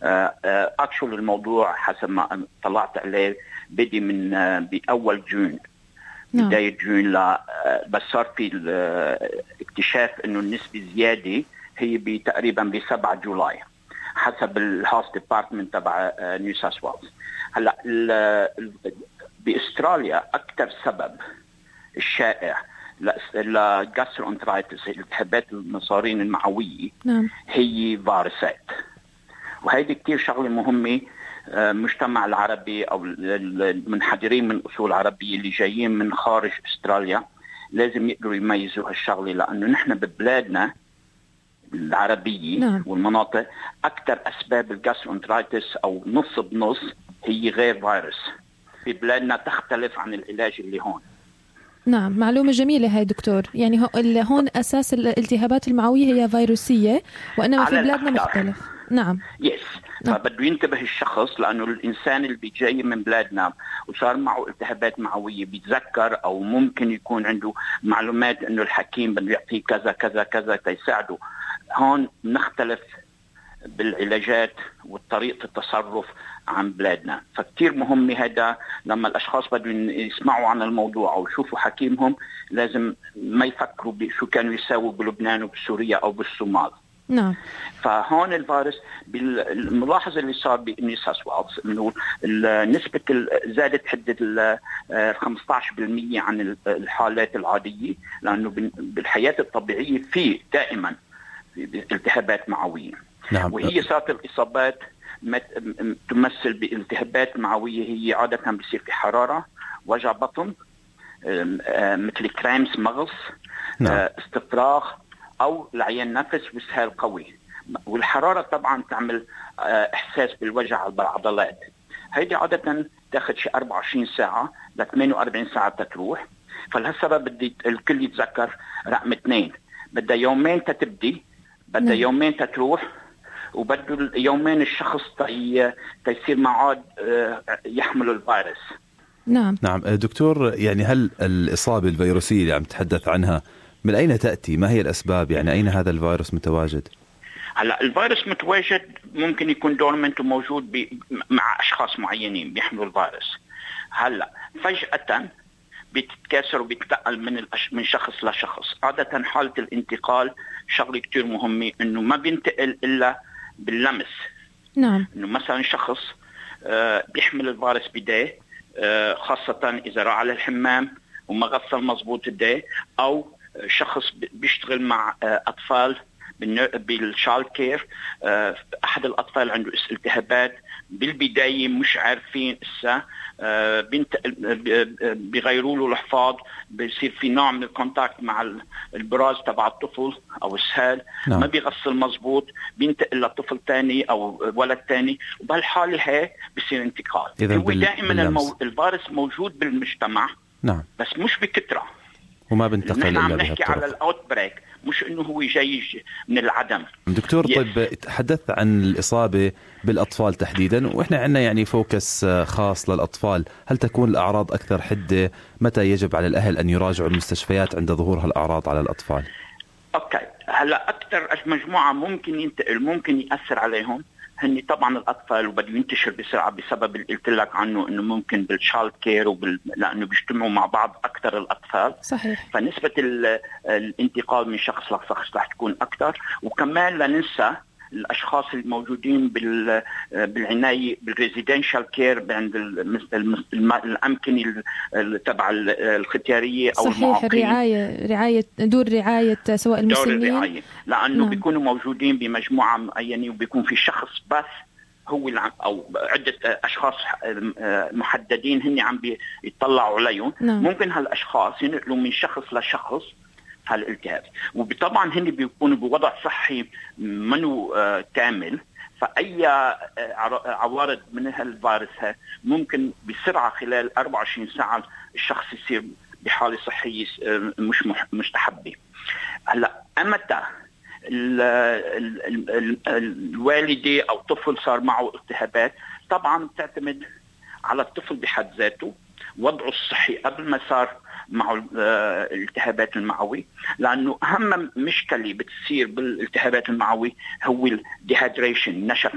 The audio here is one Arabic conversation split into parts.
اكشول الموضوع حسب ما طلعت عليه بدي من بأول جون، بداية جون، بس صار في اكتشاف انه النسبة زيادة هي تقريبا ب7 جولاي حسب الهاوس ديبارتمنت تبع نيو ساوث ويلز. هلا باستراليا اكثر سبب الشائع للجاسترونترايتس التهابات المصارين المعوية هي فيروسات، وهيدي كتير شغلة مهمة. المجتمع العربي أو المنحدرين من أصول عربية اللي جايين من خارج أستراليا لازم يقدروا يميزوا هالشغلة، لأنه نحن ببلادنا العربية والمناطق أكثر أسباب الجاسترونترايتس أو نص بنص هي غير فيروس. في بلادنا تختلف عن العلاج اللي هون. نعم، معلومة جميلة هاي دكتور. يعني هون أساس الالتهابات المعوية هي فيروسية، وإنما في بلادنا مختلف. نعم. فبده ينتبه الشخص، لأنه الإنسان اللي بيجي من بلادنا وصار معه التهابات معوية بيتذكر أو ممكن يكون عنده معلومات إنه الحكيم بده يعطيه كذا كذا كذا تيساعده. هون نختلف بالعلاجات وطريقة التصرف عن بلادنا، فكتير مهم هذا. لما الأشخاص بدهم يسمعوا عن الموضوع أو يشوفوا حكيمهم لازم ما يفكروا بشو كانوا يساووا بلبنان وبسوريا أو بالصومال. نعم. فهون الفيروس بالملاحظة اللي صار بنيو ساوث ويلز إنه نسبة زادت حدة 15% عن الحالات العادية، لأنه بالحياة الطبيعية في دائما التهابات معوية. نعم. وهي صارت الإصابات تمثل بالتهابات معوية هي عادة بيصير في حرارة، وجع بطن مثل كرامس مغص، استفراغ أو العيان نفس واسهال قوي. والحرارة طبعا تعمل إحساس بالوجع بالعضلات. هيدي عادة تاخد شي 24 ساعة ل 48 ساعة تروح. فلهالسبب بدي الكل يتذكر رقم 2 بدها يومين تتبدي، بدها يومين تروح، وبده يومين الشخص تيصير معاد يحمل الفيروس. نعم. نعم دكتور، يعني هل الإصابة الفيروسية اللي عم تتحدث عنها من أين تأتي؟ ما هي الأسباب؟ يعني أين هذا الفيروس متواجد؟ هلا الفيروس متواجد ممكن يكون دورمنت وموجود مع أشخاص معينين بيحملوا الفيروس. هلا فجأة بيتكاثر وبيتنقل من شخص لشخص. عادة حالة الانتقال شغلة كتير مهمة، إنه ما بينتقل إلا باللمس. نعم. إنه مثلا شخص بيحمل الفيروس بيديه، خاصة إذا راح على الحمام وما غسل مظبوط يديه، أو شخص بيشتغل مع أطفال بالشايلد كير. أحد الأطفال عنده التهابات بالبداية مش عارفين بيغيروا له الحفاظ، بيصير في نوع من الكونتاكت مع البراز تبع الطفل أو السهال. نعم. ما بيغسل مظبوط، بينتقل لطفل تاني أو ولد تاني، وبهالحالة هي بيصير انتقال. هو دائما الفيروس موجود بالمجتمع. نعم. بس مش بكثرة وما بنتقل إلا بهالطرق. نحن عم نحكي على الأوت بريك، مش إنه هو جاي من العدم. دكتور طيب تحدثت عن الإصابة بالأطفال تحديدا، وإحنا عندنا يعني فوكس خاص للأطفال. هل تكون الأعراض أكثر حدة؟ متى يجب على الأهل أن يراجعوا المستشفيات عند ظهور هالأعراض على الأطفال؟ أوكي، هلا أكثر مجموعة ممكن ينتقل ممكن يأثر عليهم هني طبعا الأطفال، وبده ينتشر بسرعة بسبب اللي قلت لك عنه إنه ممكن بالشايلد كير لأنه بيجتمعوا مع بعض أكثر الأطفال. صحيح. فنسبة الانتقال من شخص لشخص رح تكون أكثر. وكمان لا ننسى الأشخاص الموجودين بالعناية بالريزيدنشال كير عند الأماكن تبع الختيارية أو صحيح. رعاية دور رعاية سواء المسنين، دور الرعاية، لأنه بيكونوا موجودين بمجموعة معينة، وبيكون في شخص بس هو أو عدة أشخاص محددين هن عم بيطلعوا عليهم. ممكن هالأشخاص ينقلوا من شخص لشخص هالالتهاب، وطبعا هن بيكونوا بوضع صحي منو كامل. فأي عوارض من هالفيروس ممكن بسرعة خلال 24 ساعة الشخص يصير بحالة صحية مش مستحبة. هلا أمتى الوالدة أو طفل صار معه التهابات؟ طبعا بتعتمد على الطفل بحد ذاته، وضعه الصحي قبل ما صار معه الالتهابات المعوي، لأنه أهم مشكلة بتصير بالالتهابات المعوي هو الديهايدريشن، النشفان.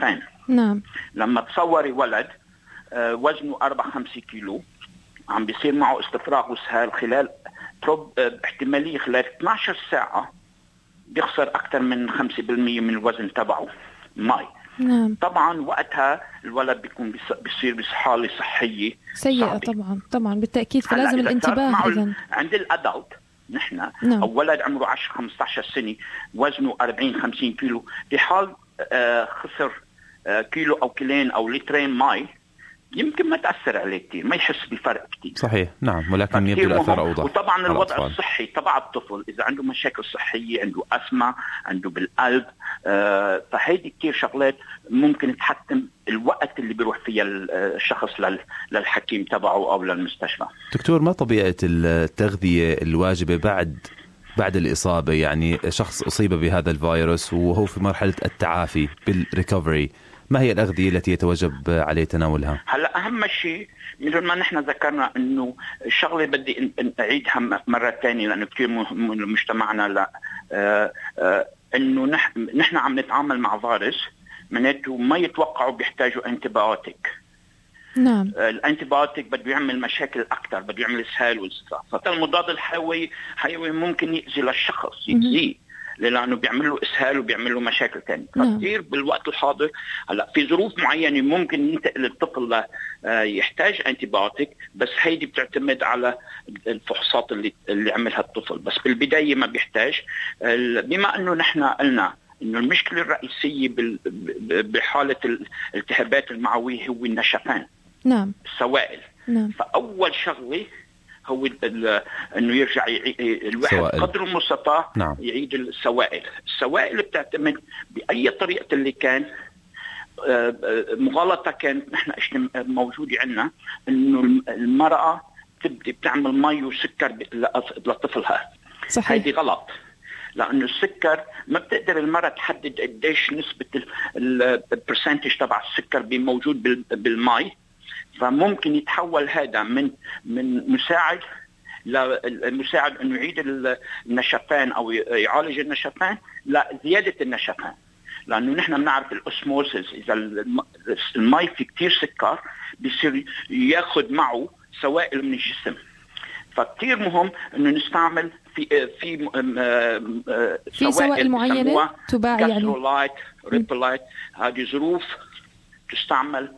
نعم. لما تصوري ولد وزنه 4-5 كيلو عم بيصير معه استفراغ وسهال خلال احتمالية خلال 12 ساعة بيخسر أكثر من 5% من الوزن تبعه ماء. نعم. طبعا وقتها الولد بيكون بيصير بحالة صحية سيئة صعبة. طبعا بالتأكيد، فلازم الانتباه إذن. عند الأدلت نحن نعم. أو ولد عمره 10-15 سنة وزنه 40-50 كيلو، بحال خسر كيلو أو كيلين أو لترين ماء يمكن ما تأثر عليه كتير، ما يحس بفرق كتير. صحيح، نعم، ولكن يبدو الأثر أوضح. وطبعا الوضع الصحي تبع الطفل إذا عنده مشاكل صحية، عنده أسمة، عنده بالقلب، فهيدي كتير شغلات ممكن تحتم الوقت اللي بيروح فيها الشخص للحكيم تبعه أو للمستشفى. دكتور، ما طبيعة التغذية الواجبة بعد الإصابة؟ يعني شخص أصيب بهذا الفيروس وهو في مرحلة التعافي بالريكفري، ما هي الأغذية التي يتوجب عليه تناولها؟ هلا أهم شيء مثل ما نحن ذكرنا إنه الشغلة بدي أعيدها مرة تانية لأنه كثير مهم لمجتمعنا، لا إنه نحن عم نتعامل مع فيروس معناته ما يتوقعوا بيحتاجوا أنتيبيوتيك. نعم. الأنتيبيوتيك بده يعمل مشاكل أكثر، بده يعمل إسهال والصداع. فالمضاد الحيوي ممكن يأذي للشخص، يأذيه لأنه بيعمل له إسهال وبيعمل له مشاكل تانية. فكثير بالوقت الحاضر هلا في ظروف معينة ممكن ينتقل الطفل يحتاج أنتيبيوتيك، بس هيدي بتعتمد على الفحوصات اللي عملها الطفل، بس بالبداية ما بيحتاج. بما أنه نحن قلنا إنه المشكلة الرئيسية بحالة الالتهابات المعوية هو النشفان. نعم. السوائل. نعم. فأول شغلة هو انه يرجع الواحد قدر المستطاع. نعم. يعيد السوائل بتعتمد باي طريقه اللي كان مغالطه كانت نحن موجوده عندنا انه المراه تبدي بتعمل مي وسكر لطفلها. صحيح. هذه غلط، لانه السكر ما بتقدر المراه تحدد قديش نسبه البرسنتج تبع السكر موجود بالمي، فممكن يتحول هذا من مساعد لمساعد انه يعيد النشفان او يعالج النشفان لزياده النشفان، لانه نحن بنعرف الاسموسيس اذا المي في كتير سكر بيصير ياخذ معه سوائل من الجسم. فكتير مهم انه نستعمل في سوائل معينه تباع يعني ريبولايت. هذه ظروف تستعمل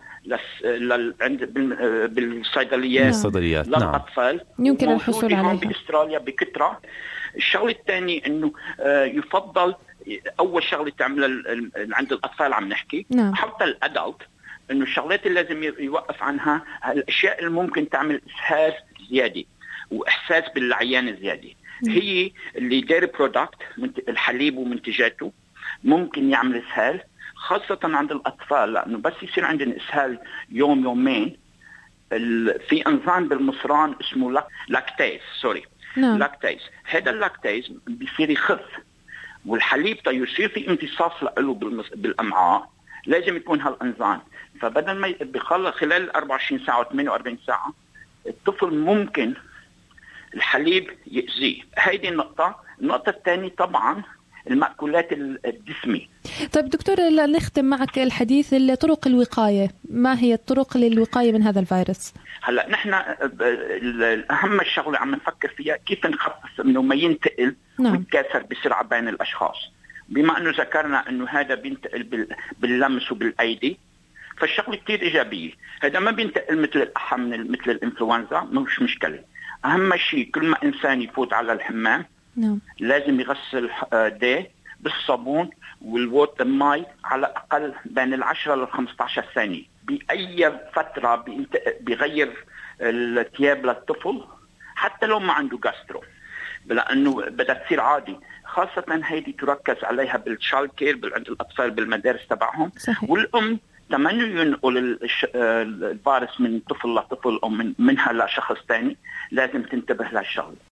بالصيدليات للأطفال. يمكن الحصول عليها بأستراليا بكثرة. الشغلة الثانية إنه يفضل أول شغلة تعمل عند الأطفال عم نحكي. نعم. حتى الأدلت إنه الشغلات اللي لازم يوقف عنها الأشياء اللي ممكن تعمل إسهال زيادة وإحساس بالعيان زيادة. هي اللي ديري برودكت الحليب ومنتجاته ممكن يعمل إسهال خاصة عند الأطفال، لأنه بس يصير عندنا إسهال يوم يومين في انزيم بالمصران اسمه لاكتيز. لاكتيز. هذا اللاكتيز بيصير يخف، والحليب يصير في امتصاص له بالأمعاء لازم يكون هالانزيم. فبدل ما بيخلص خلال 24 ساعة و 48 ساعة الطفل ممكن الحليب يأذيه. هيدي النقطة الثانية طبعا المأكولات الدسمة. طيب دكتور، نختم معك الحديث طرق الوقاية. ما هي الطرق للوقاية من هذا الفيروس؟ هلا نحن أهم الشغلة عم نفكر فيها كيف نخفف إنه ما ينتقل. نعم. ويتكاثر بسرعة بين الأشخاص. بما أنه ذكرنا إنه هذا بينتقل باللمس وبالأيدي، فالشغلة كتير إيجابية. هذا ما بينتقل مثل الأحم مثل الإنفلونزا، مش مشكلة. أهم شيء كل ما إنسان يفوت على الحمام. نعم. لازم يغسل يديه بالصابون والووتر ماي على الأقل بين 10 ل 15 ثانية. بأي فترة بيغير الثياب للطفل حتى لو ما عنده جاسترو، لأنه بدها تصير عادي. خاصة هيدي تركز عليها بالشايلد كير عند الأطفال بالمدارس تبعهم. صحيح. والأم تمنوا ينقل الفيروس من طفل لطفل أو منها لشخص تاني، لازم تنتبه للشغل.